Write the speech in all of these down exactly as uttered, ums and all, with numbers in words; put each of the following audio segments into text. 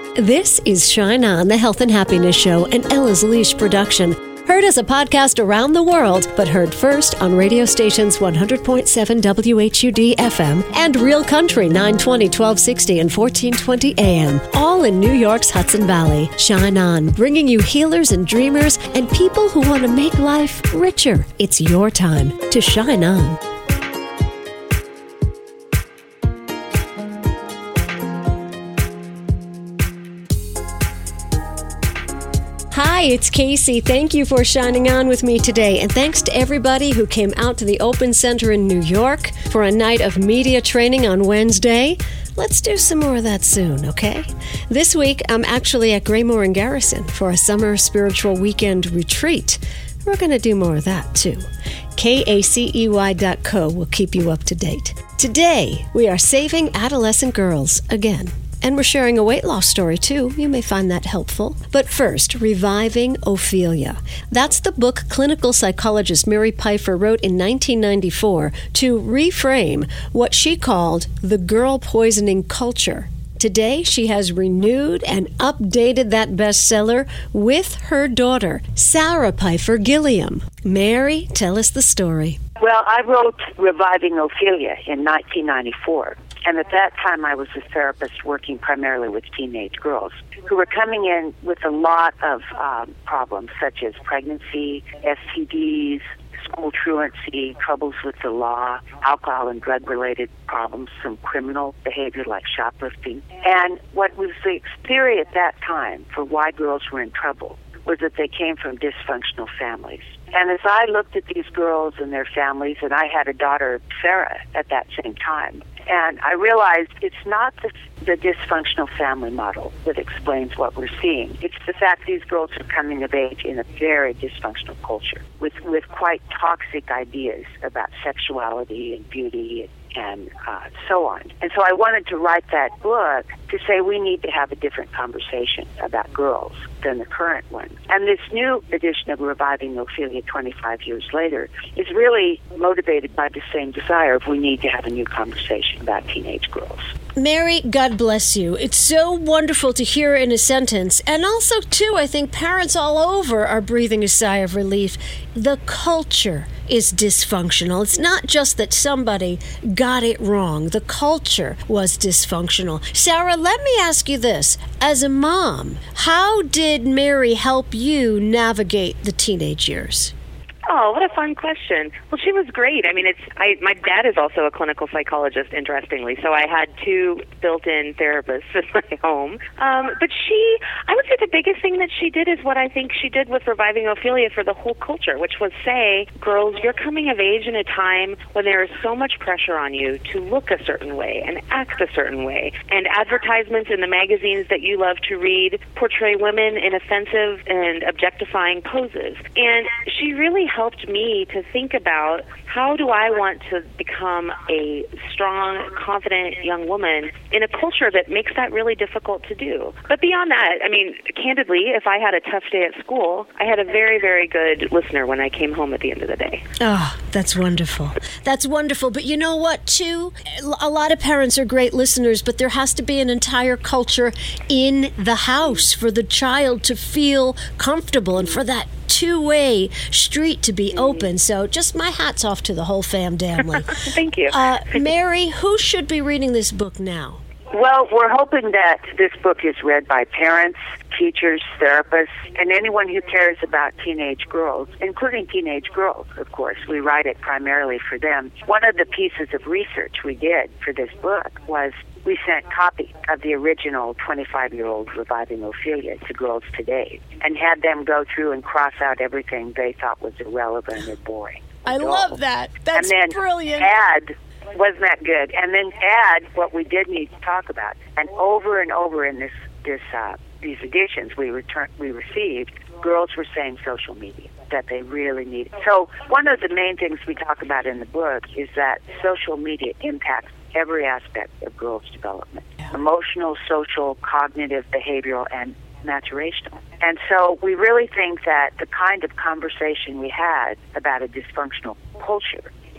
This is Shine On, the Health and Happiness Show, an Ella's Leash production. Heard as a podcast around the world, but heard first on radio stations one hundred point seven W H U D F M and Real Country nine twenty, twelve sixty, and fourteen twenty A M, all in New York's Hudson Valley. Shine On, bringing you healers and dreamers and people who want to make life richer. It's your time to shine on. Hi, it's Casey. Thank you for shining on with me today. And thanks to everybody who came out to the Open Center in New York for a night of media training on Wednesday. Let's do some more of that soon, okay? This week, I'm actually at Graymoor and Garrison for a summer spiritual weekend retreat. We're going to do more of that, too. K A C E Y dot co will keep you up to date. Today, we are saving adolescent girls again. And we're sharing a weight loss story, too. You may find that helpful. But first, Reviving Ophelia. That's the book clinical psychologist Mary Pipher wrote in nineteen ninety-four to reframe what she called the girl poisoning culture. Today, she has renewed and updated that bestseller with her daughter, Sarah Pipher Gilliam. Mary, tell us the story. Well, I wrote Reviving Ophelia in nineteen ninety-four. And at that time, I was a therapist working primarily with teenage girls who were coming in with a lot of um, problems, such as pregnancy, S T Ds, school truancy, troubles with the law, alcohol and drug-related problems, some criminal behavior like shoplifting. And what was the theory at that time for why girls were in trouble was that they came from dysfunctional families. And as I looked at these girls and their families, and I had a daughter, Sarah, at that same time, and I realized it's not the, the dysfunctional family model that explains what we're seeing. It's the fact these girls are coming of age in a very dysfunctional culture with, with quite toxic ideas about sexuality and beauty and and uh, so on. And so I wanted to write that book to say we need to have a different conversation about girls than the current one. And this new edition of Reviving Ophelia twenty-five years later is really motivated by the same desire of we need to have a new conversation about teenage girls. Mary, God bless you. It's so wonderful to hear in a sentence. And also, too, I think parents all over are breathing a sigh of relief. The culture is dysfunctional. It's not just that somebody got it wrong. The culture was dysfunctional. Sarah, let me ask you this. As a mom, how did Mary help you navigate the teenage years? Oh, what a fun question. Well, she was great. I mean, it's I, my dad is also a clinical psychologist, interestingly, so I had two built-in therapists in my home. Um, but she, I would say the biggest thing that she did is what I think she did with Reviving Ophelia for the whole culture, which was say, girls, you're coming of age in a time when there is so much pressure on you to look a certain way and act a certain way. And advertisements in the magazines that you love to read portray women in offensive and objectifying poses. And she really helped helped me to think about how do I want to become a strong, confident young woman in a culture that makes that really difficult to do. But beyond that, I mean, candidly, if I had a tough day at school, I had a very, very good listener when I came home at the end of the day. Oh, that's wonderful. That's wonderful. But you know what, too? A lot of parents are great listeners, but there has to be an entire culture in the house for the child to feel comfortable and for that two-way street to be open. So just my hat's off to the whole fam family. Thank you. Uh, Mary, who should be reading this book now? Well, we're hoping that this book is read by parents, teachers, therapists, and anyone who cares about teenage girls, including teenage girls, of course. We write it primarily for them. One of the pieces of research we did for this book was we sent copy of the original twenty-five-year-old Reviving Ophelia to girls today and had them go through and cross out everything they thought was irrelevant or boring. I dull. love that. That's and then brilliant. Add, wasn't that good? And then add what we did need to talk about. And over and over in this this uh, these editions we return we received, girls were saying social media, that they really need it. So one of the main things we talk about in the book is that social media impacts every aspect of girls' development. Yeah. Emotional, social, cognitive, behavioral, and maturational. And so we really think that the kind of conversation we had about a dysfunctional culture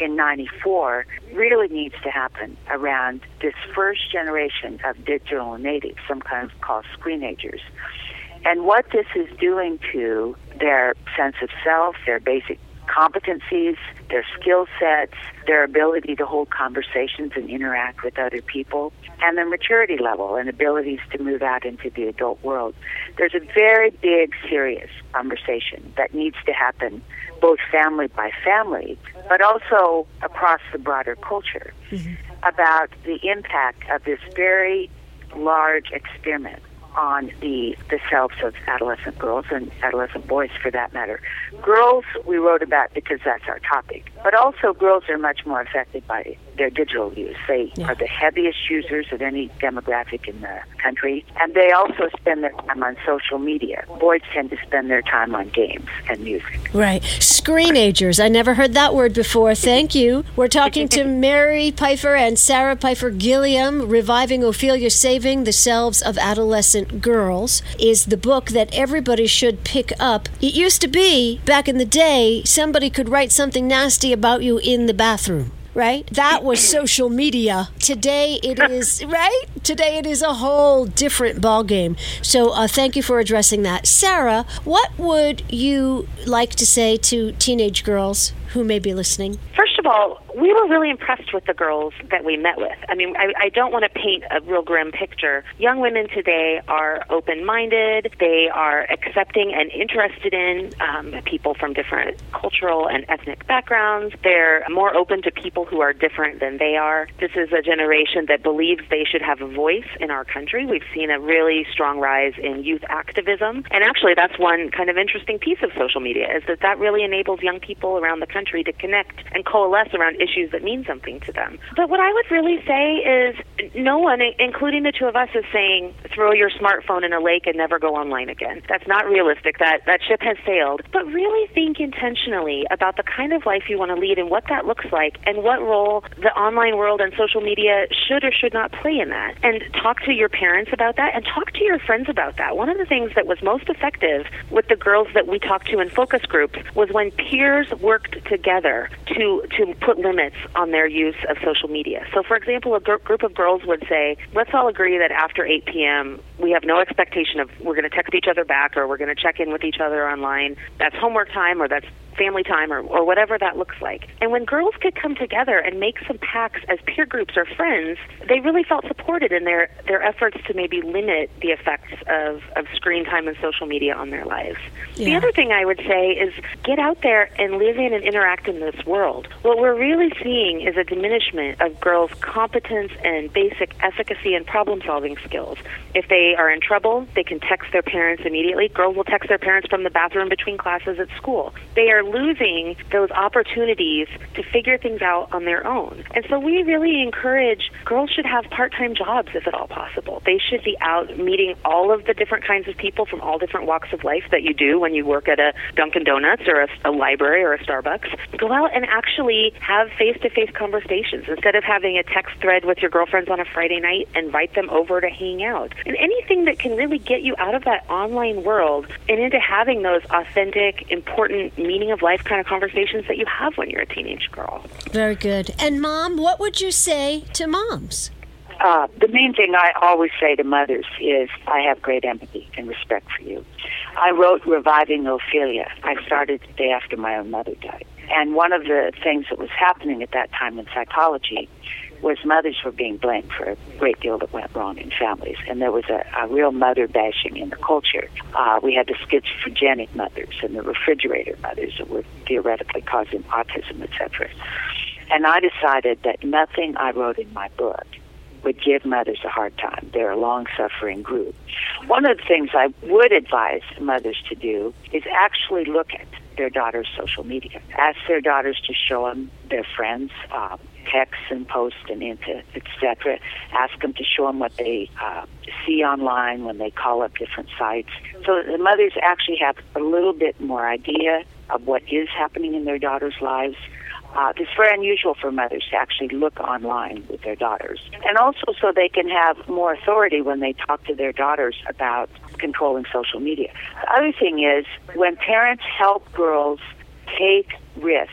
in ninety-four really needs to happen around this first generation of digital natives, sometimes called screenagers. And what this is doing to their sense of self, their basic competencies, their skill sets, their ability to hold conversations and interact with other people, and their maturity level and abilities to move out into the adult world. There's a very big, serious conversation that needs to happen both family by family, but also across the broader culture mm-hmm. about the impact of this very large experiment on the the selves of adolescent girls and adolescent boys, for that matter. Girls we wrote about because that's our topic, but also girls are much more affected by their digital use. They yeah. are the heaviest users of any demographic in the country, and they also spend their time on social media. Boys tend to spend their time on games and music. Right. Screenagers. I never heard that word before. Thank you. We're talking to Mary Pipher and Sarah Pipher Gilliam. Reviving Ophelia, Saving the Selves of Adolescent Girls is the book that everybody should pick up. It used to be, back in the day, somebody could write something nasty about you in the bathroom. Right? That was social media. Today it is, right? Today it is a whole different ballgame. So uh, thank you for addressing that. Sarah, what would you like to say to teenage girls who may be listening? First of all, we were really impressed with the girls that we met with. I mean, I, I don't want to paint a real grim picture. Young women today are open-minded. They are accepting and interested in um, people from different cultural and ethnic backgrounds. They're more open to people who are different than they are. This is a generation that believes they should have a voice in our country. We've seen a really strong rise in youth activism. And actually, that's one kind of interesting piece of social media, is that that really enables young people around the country to connect and coalesce around issues that mean something to them. But what I would really say is no one, including the two of us, is saying throw your smartphone in a lake and never go online again. That's not realistic. That, that ship has sailed. But really think intentionally about the kind of life you want to lead and what that looks like and what role the online world and social media should or should not play in that. And talk to your parents about that and talk to your friends about that. One of the things that was most effective with the girls that we talked to in focus groups was when peers worked together to, to put limits on their use of social media. So, for example, a gr- group of girls would say, let's all agree that after eight p.m., we have no expectation of we're going to text each other back or we're going to check in with each other online. That's homework time or that's family time or, or whatever that looks like. And when girls could come together and make some pacts as peer groups or friends, they really felt supported in their, their efforts to maybe limit the effects of, of screen time and social media on their lives. Yeah. The other thing I would say is get out there and live in and interact in this world. What we're really seeing is a diminishment of girls' competence and basic efficacy and problem-solving skills. If they are in trouble, they can text their parents immediately. Girls will text their parents from the bathroom between classes at school. They are losing those opportunities to figure things out on their own. And so we really encourage girls should have part-time jobs if at all possible. They should be out meeting all of the different kinds of people from all different walks of life that you do when you work at a Dunkin' Donuts or a, a library or a Starbucks. Go out and actually have face-to-face conversations. Instead of having a text thread with your girlfriends on a Friday night, invite them over to hang out. And anything that can really get you out of that online world and into having those authentic, important, meaning of life kind of conversations that you have when you're a teenage girl. Very good. And Mom, what would you say to moms? Uh, the main thing I always say to mothers is I have great empathy and respect for you. I wrote Reviving Ophelia. I started the day after my own mother died. And one of the things that was happening at that time in psychology was mothers were being blamed for a great deal that went wrong in families. And there was a, a real mother bashing in the culture. Uh, we had the schizophrenic mothers and the refrigerator mothers that were theoretically causing autism, et cetera. And I decided that nothing I wrote in my book would give mothers a hard time. They're a long-suffering group. One of the things I would advise mothers to do is actually look at their daughters' social media. Ask their daughters to show them their friends, um, text and post and into, et cetera. Ask them to show them what they uh, see online when they call up different sites. So that the mothers actually have a little bit more idea of what is happening in their daughters' lives. Uh, it's very unusual for mothers to actually look online with their daughters. And also so they can have more authority when they talk to their daughters about controlling social media. The other thing is when parents help girls take risks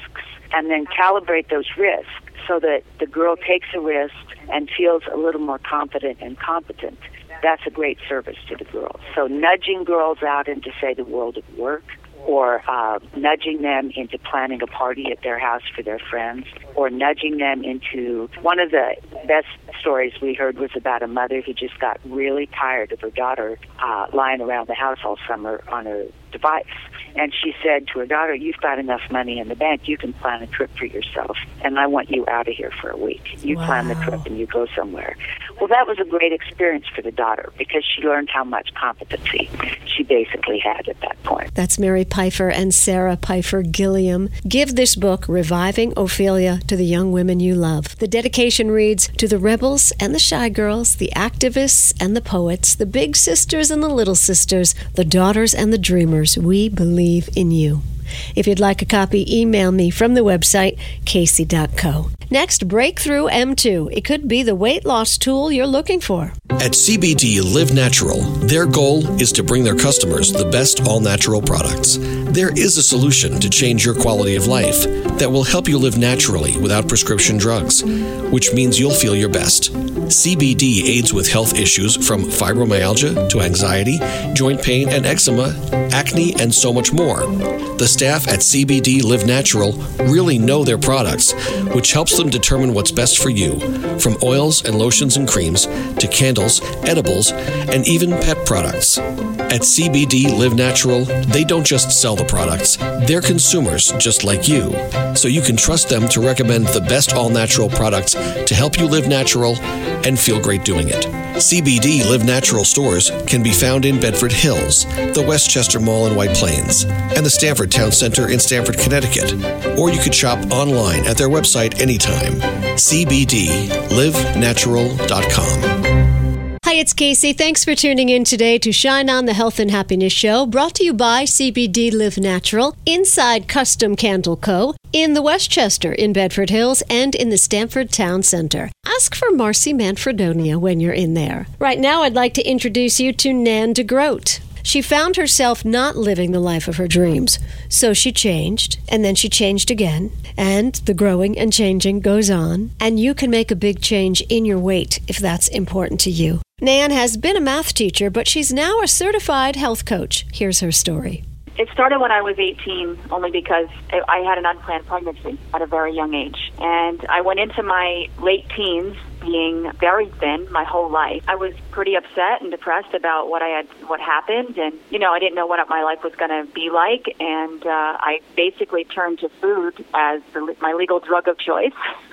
and then calibrate those risks so that the girl takes a risk and feels a little more confident and competent. That's a great service to the girls. So nudging girls out into, say, the world of work, or uh, nudging them into planning a party at their house for their friends, or nudging them into, one of the best stories we heard was about a mother who just got really tired of her daughter uh, lying around the house all summer on her device. And she said to her daughter, you've got enough money in the bank, you can plan a trip for yourself, and I want you out of here for a week. You wow. plan the trip and you go somewhere. Well, that was a great experience for the daughter because she learned how much competency she basically had at that point. That's Mary Pfeiffer and Sarah Pfeiffer Gilliam. Give this book, Reviving Ophelia, to the young women you love. The dedication reads, to the rebels and the shy girls, the activists and the poets, the big sisters and the little sisters, the daughters and the dreamers, we believe in you. If you'd like a copy, email me from the website, casey dot co. Next, Breakthrough M two. It could be the weight loss tool you're looking for. At C B D Live Natural, their goal is to bring their customers the best all-natural products. There is a solution to change your quality of life that will help you live naturally without prescription drugs, which means you'll feel your best. C B D aids with health issues from fibromyalgia to anxiety, joint pain and eczema, acne, and so much more. The staff at C B D Live Natural really know their products, which helps them determine what's best for you, from oils and lotions and creams to candles, edibles, and even pet products. At C B D Live Natural, they don't just sell the products, they're consumers just like you. So you can trust them to recommend the best all-natural products to help you live natural and feel great doing it. C B D Live Natural stores can be found in Bedford Hills, the Westchester Mall in White Plains, and the Stamford Town Center in Stamford, Connecticut. Or you could shop online at their website anytime, c b d live natural dot com. Hi, it's Casey. Thanks for tuning in today to Shine On, the Health and Happiness Show, brought to you by C B D Live Natural, inside Custom Candle Co., in the Westchester, in Bedford Hills, and in the Stamford Town Center. Ask for Marcy Manfredonia when you're in there. Right now, I'd like to introduce you to Nan DeGroat. She found herself not living the life of her dreams, so she changed, and then she changed again, and the growing and changing goes on, and you can make a big change in your weight if that's important to you. Nan has been a math teacher, but she's now a certified health coach. Here's her story. It started when I was eighteen, only because I had an unplanned pregnancy at a very young age. And I went into my late teens being very thin my whole life. I was pretty upset and depressed about what I had, what happened. And, you know, I didn't know what my life was going to be like. And uh, I basically turned to food as the, my legal drug of choice.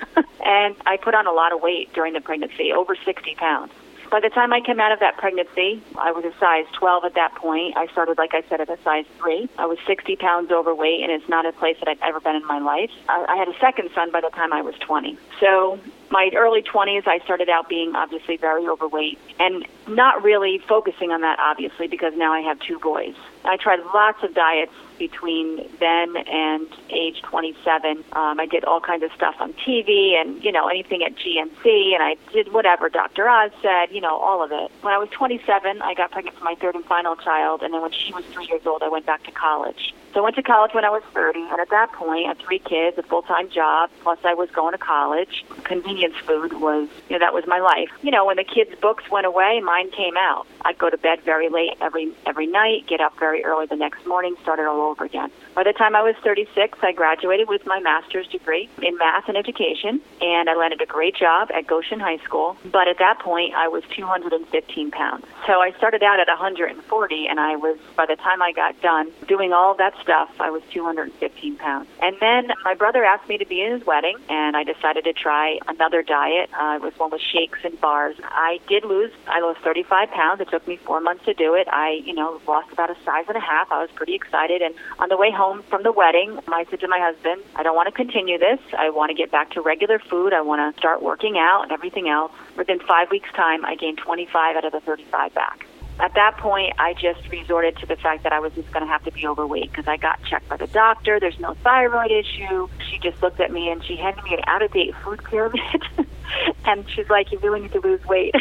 And I put on a lot of weight during the pregnancy, over sixty pounds. By the time I came out of that pregnancy, I was a size twelve at that point. I started, like I said, at a size three. I was sixty pounds overweight, and it's not a place that I've ever been in my life. I, I had a second son by the time I was twenty. So my early twenties, I started out being obviously very overweight and not really focusing on that, obviously, because now I have two boys. I tried lots of diets between then and age twenty-seven. Um, I did all kinds of stuff on T V and, you know, anything at G N C, and I did whatever Doctor Oz said, you know, all of it. When I was twenty-seven, I got pregnant for my third and final child, and then when she was three years old, I went back to college. So I went to college when I was thirty, and at that point, I had three kids, a full-time job, plus I was going to college. Convenience food was, you know, that was my life. You know, when the kids' books went away, mine came out. I'd go to bed very late every every night, get up very early the next morning, start it all over again. By the time I was thirty-six, I graduated with my master's degree in math and education, and I landed a great job at Goshen High School. But at that point, I was two hundred fifteen pounds. So I started out at one hundred forty, and I was, by the time I got done doing all that stuff, I was two hundred fifteen pounds. And then my brother asked me to be in his wedding, and I decided to try another diet. Uh, it was one with shakes and bars. I did lose, I lost thirty-five pounds. It took me four months to do it. I, you know, lost about a size and a half. I was pretty excited. And on the way home from the wedding, I said to my husband, I don't want to continue this. I want to get back to regular food. I want to start working out and everything else. Within five weeks' time, I gained twenty-five out of the thirty-five back. At that point, I just resorted to the fact that I was just going to have to be overweight because I got checked by the doctor. There's no thyroid issue. She just looked at me and she handed me an out-of-date food pyramid. And she's like, you really need to lose weight.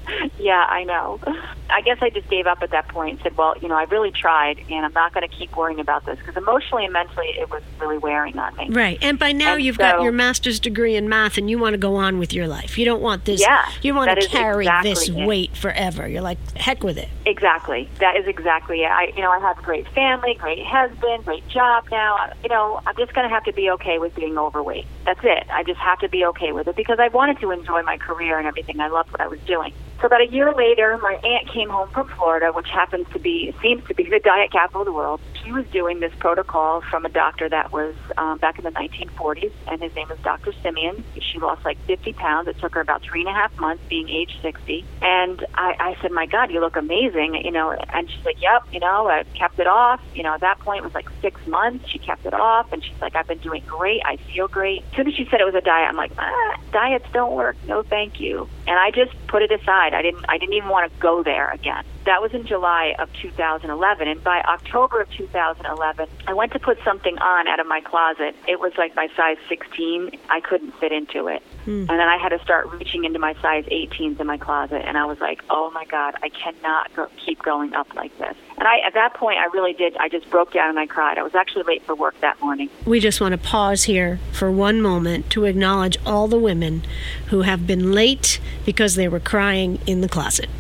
Yeah, I know. I guess I just gave up at that point and said, well, you know, I really tried, and I'm not going to keep worrying about this, because emotionally and mentally it was really wearing on me. Right. And by now and you've so, got your master's degree in math, and you want to go on with your life. You don't want this. Yeah, you want to carry exactly this it. weight forever. You're like, heck with it. Exactly. That is exactly it. I, you know, I have a great family, great husband, great job now. You know, I'm just going to have to be okay with being overweight. That's it. I just have to be okay with it, because I wanted to enjoy my career and everything. I loved what I was doing. So about a year later, my aunt came home from Florida, which happens to be, seems to be the diet capital of the world. She was doing this protocol from a doctor that was um, back in the nineteen forties, and his name was Doctor Simeon. She lost like fifty pounds. It took her about three and a half months, being age sixty. And I, I said, my God, you look amazing, you know. And she's like, yep, you know, I kept it off. You know, at that point, it was like six months. She kept it off, and she's like, I've been doing great. I feel great. As soon as she said it was a diet, I'm like, ah, diets don't work. No, thank you. And I just put it aside. I didn't I didn't even want to go there again. That was in July of two thousand eleven, and by October of two thousand eleven, I went to put something on out of my closet. It was like my size sixteen. I couldn't fit into it. Hmm. And then I had to start reaching into my size eighteens in my closet, and I was like, oh my God, I cannot go, keep going up like this. And I, at that point, I really did, I just broke down and I cried. I was actually late for work that morning. We just want to pause here for one moment to acknowledge all the women who have been late because they were crying in the closet.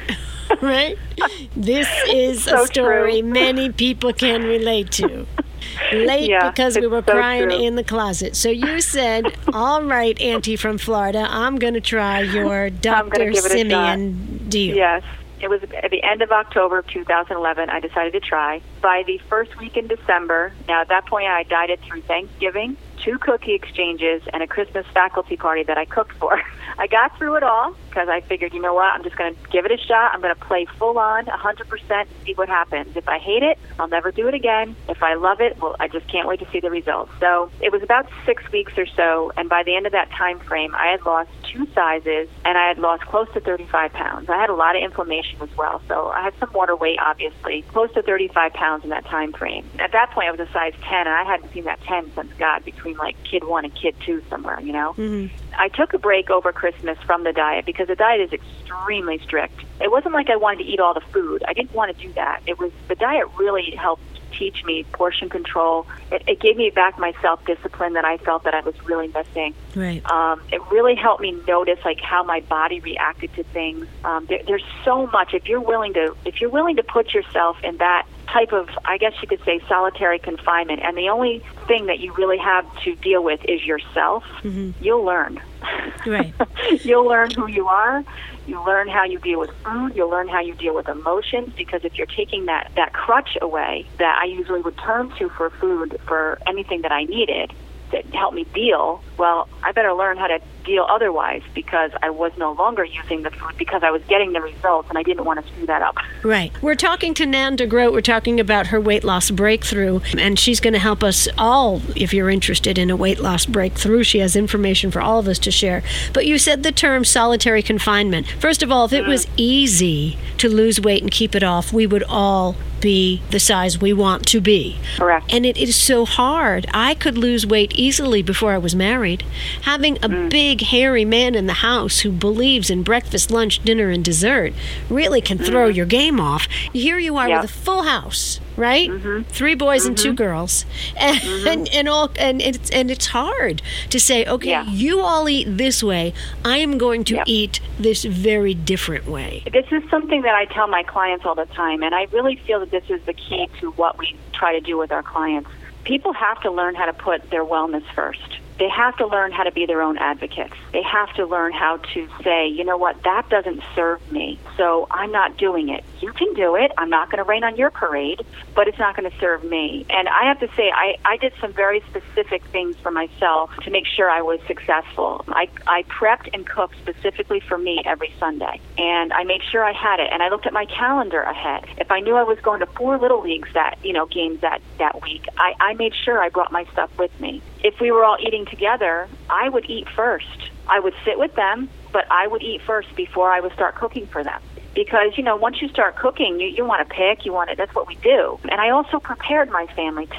Right? This is so a story true. Many people can relate to. Late yeah, because we were so crying true. in the closet. So you said, all right, Auntie from Florida, I'm going to try your Doctor Simeon deal. Yes. It was at the end of October of two thousand eleven. I decided to try. By the first week in December, now at that point I dieted through Thanksgiving, two cookie exchanges, and a Christmas faculty party that I cooked for. I got through it all because I figured, you know what, I'm just going to give it a shot. I'm going to play full on, one hundred percent, and see what happens. If I hate it, I'll never do it again. If I love it, well, I just can't wait to see the results. So it was about six weeks or so, and by the end of that time frame, I had lost two sizes, and I had lost close to thirty-five pounds. I had a lot of inflammation as well, so I had some water weight, obviously, close to thirty-five pounds in that time frame. At that point, I was a size ten, and I hadn't seen that ten since, God, between like kid one and kid two somewhere, you know? Mm-hmm. I took a break over Christmas from the diet because the diet is extremely strict. It wasn't like I wanted to eat all the food. I didn't want to do that. It was the diet really helped teach me portion control. It, it gave me back my self-discipline that I felt that I was really missing. Right. Um, it really helped me notice like how my body reacted to things. Um, there, there's so much. If you're willing to, if you're willing to put yourself in that type of, I guess you could say, solitary confinement, and the only thing that you really have to deal with is yourself, mm-hmm. you'll learn. Right. You'll learn who you are. You learn how you deal with food. You'll learn how you deal with emotions, because if you're taking that, that crutch away that I usually would turn to for food for anything that I needed that helped me deal, well, I better learn how to deal otherwise, because I was no longer using the food because I was getting the results and I didn't want to screw that up. Right. We're talking to Nan DeGroat. We're talking about her weight loss breakthrough, and she's going to help us all if you're interested in a weight loss breakthrough. She has information for all of us to share. But you said the term solitary confinement. First of all, if it mm. was easy to lose weight and keep it off, we would all be the size we want to be. Correct. And it is so hard. I could lose weight easily before I was married. Having a mm. big, hairy man in the house who believes in breakfast, lunch, dinner, and dessert really can mm. throw your game off. Here you are yep. with a full house, right? Mm-hmm. Three boys mm-hmm. and two girls, and mm-hmm. and, and all, and it's and it's hard to say, okay, yeah. you all eat this way. I am going to yep. eat this very different way. This is something that I tell my clients all the time, and I really feel that this is the key to what we try to do with our clients. People have to learn how to put their wellness first. They have to learn how to be their own advocates. They have to learn how to say, you know what, that doesn't serve me, so I'm not doing it. You can do it. I'm not going to rain on your parade, but it's not going to serve me. And I have to say, I, I did some very specific things for myself to make sure I was successful. I, I prepped and cooked specifically for me every Sunday, and I made sure I had it, and I looked at my calendar ahead. If I knew I was going to four Little Leagues that, you know, games that, that week, I, I made sure I brought my stuff with me. If we were all eating together, I would eat first. I would sit with them, but I would eat first before I would start cooking for them. Because, you know, once you start cooking, you, you want to pick, you want to, that's what we do. And I also prepared my family, too.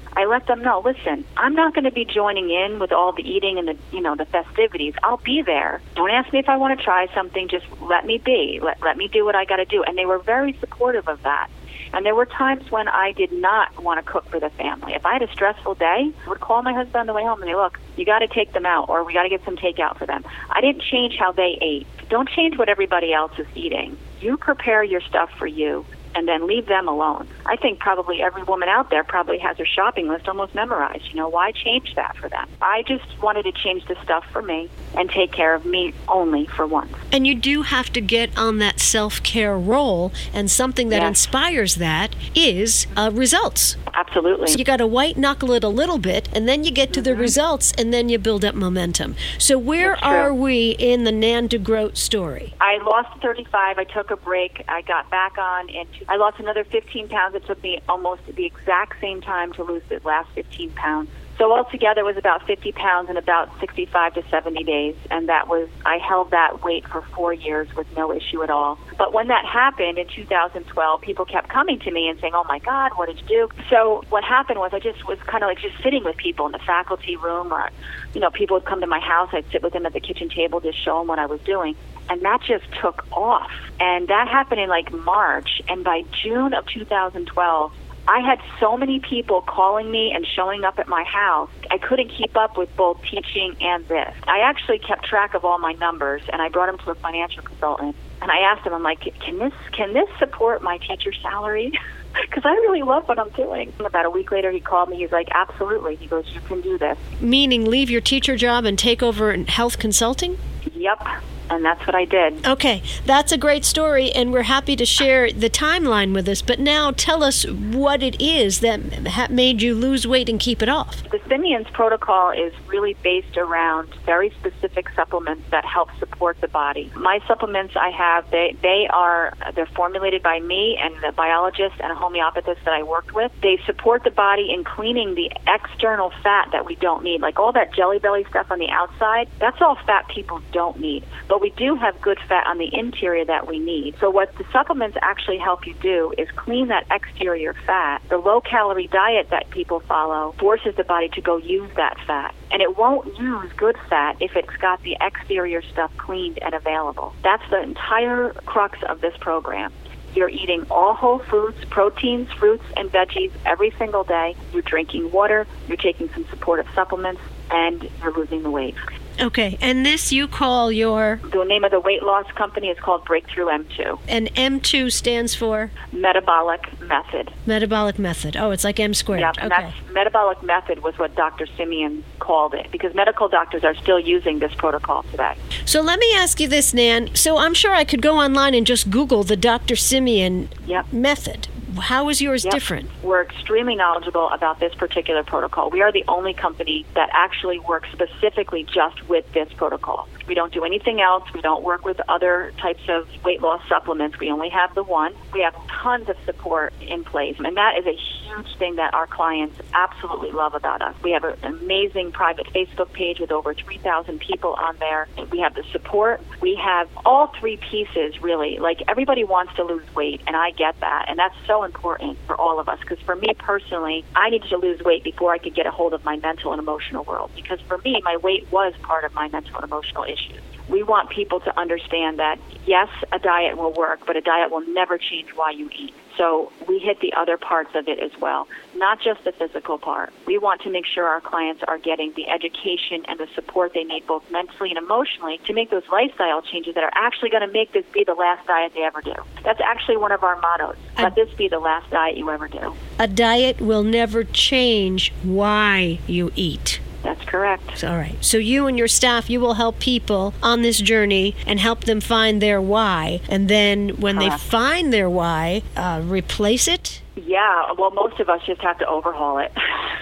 I let them know, listen, I'm not going to be joining in with all the eating and the, you know, the festivities. I'll be there. Don't ask me if I want to try something. Just let me be. Let, let me do what I got to do. And they were very supportive of that. And there were times when I did not want to cook for the family. If I had a stressful day, I would call my husband on the way home and say, look, you got to take them out, or we got to get some takeout for them. I didn't change how they ate. Don't change what everybody else is eating. You prepare your stuff for you, and then leave them alone. I think probably every woman out there probably has her shopping list almost memorized. You know, why change that for them? I just wanted to change the stuff for me and take care of me only for once. And you do have to get on that self-care role, and something that Yes. inspires that is uh, results. Absolutely. So you got to white knuckle it a little bit, and then you get to the results, and then you build up momentum. So where That's true. are we in the Nan DeGroat story? I lost thirty-five. I took a break. I got back on, and I lost another fifteen pounds. It took me almost the exact same time to lose the last fifteen pounds. So altogether, it was about fifty pounds in about sixty-five to seventy days, and that was, I held that weight for four years with no issue at all. But when that happened in two thousand twelve, people kept coming to me and saying, oh my God, what did you do? So what happened was I just was kind of like just sitting with people in the faculty room, or, you know, people would come to my house. I'd sit with them at the kitchen table, just show them what I was doing. And that just took off. And that happened in like March. And by June of two thousand twelve, I had so many people calling me and showing up at my house. I couldn't keep up with both teaching and this. I actually kept track of all my numbers, and I brought them to a financial consultant. And I asked him, I'm like, can this can this support my teacher salary? Because I really love what I'm doing. About a week later, he called me. He's like, absolutely. He goes, you can do this. Meaning leave your teacher job and take over in health consulting? Yep. And that's what I did. Okay, that's a great story, and we're happy to share the timeline with us. But now tell us what it is that ha- made you lose weight and keep it off. The Simeon's protocol is really based around very specific supplements that help support the body. My supplements I have, they, they are, they're formulated by me and the biologist and a homeopathist that I worked with. They support the body in cleaning the external fat that we don't need. Like all that jelly belly stuff on the outside, that's all fat people don't need. But we do have good fat on the interior that we need. So what the supplements actually help you do is clean that exterior fat. The low-calorie diet that people follow forces the body to go use that fat. And it won't use good fat if it's got the exterior stuff cleaned and available. That's the entire crux of this program. You're eating all whole foods, proteins, fruits, and veggies every single day. You're drinking water. You're taking some supportive supplements, and you're losing the weight. Okay, and this you call your... The name of the weight loss company is called Breakthrough M two. And M two stands for? Metabolic Method. Metabolic Method. Oh, it's like M squared. Yeah, and okay. that's, Metabolic Method was what Doctor Simeon called it, because medical doctors are still using this protocol today. So let me ask you this, Nan. So I'm sure I could go online and just Google the Doctor Simeon Yep. method. How is yours Yep. different? We're extremely knowledgeable about this particular protocol. We are the only company that actually works specifically just with this protocol. We don't do anything else. We don't work with other types of weight loss supplements. We only have the one. We have tons of support in place, and that is a huge thing that our clients absolutely love about us. We have an amazing private Facebook page with over three thousand people on there. We have the support. We have all three pieces, really. Like, everybody wants to lose weight, and I get that, and that's so important for all of us, because for me personally, I needed to lose weight before I could get a hold of my mental and emotional world, because for me, my weight was part of my mental and emotional issues. We want people to understand that, yes, a diet will work, but a diet will never change why you eat. So we hit the other parts of it as well, not just the physical part. We want to make sure our clients are getting the education and the support they need, both mentally and emotionally, to make those lifestyle changes that are actually going to make this be the last diet they ever do. That's actually one of our mottos. Let this be the last diet you ever do. A diet will never change why you eat. That's correct. All right. So you and your staff, you will help people on this journey and help them find their why. And then when Correct. they find their why, uh, replace it? Yeah, well, most of us just have to overhaul it.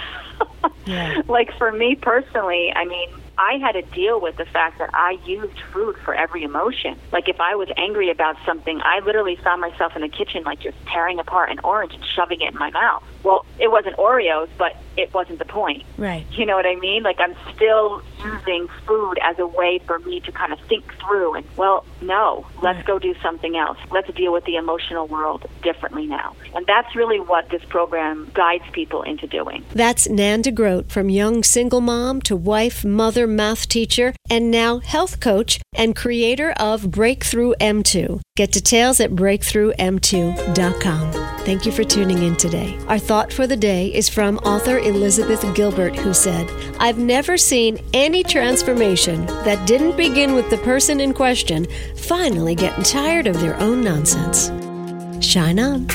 Yeah. Like, for me personally, I mean, I had to deal with the fact that I used food for every emotion. Like, if I was angry about something, I literally found myself in the kitchen, like, just tearing apart an orange and shoving it in my mouth. Well, it wasn't Oreos, but it wasn't the point. Right. You know what I mean? Like, I'm still using food as a way for me to kind of think through and, well, no, let's right. go do something else. Let's deal with the emotional world differently now. And that's really what this program guides people into doing. That's Nan DeGroat, from young single mom to wife, mother, math teacher, and now health coach and creator of Breakthrough M two. Get details at breakthrough m two dot com. Thank you for tuning in today. Our thought for the day is from author Elizabeth Gilbert, who said, "I've never seen any transformation that didn't begin with the person in question finally getting tired of their own nonsense." Shine on.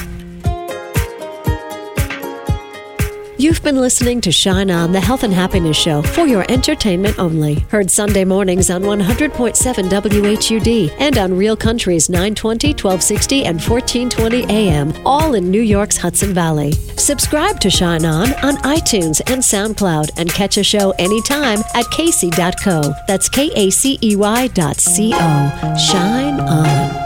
You've been listening to Shine On, the Health and Happiness Show, for your entertainment only. Heard Sunday mornings on one hundred point seven W H U D and on Real Country's nine twenty, twelve sixty, and fourteen twenty A M, all in New York's Hudson Valley. Subscribe to Shine On on iTunes and SoundCloud and catch a show anytime at Casey dot co. That's K A C E Y dot C O. Shine on.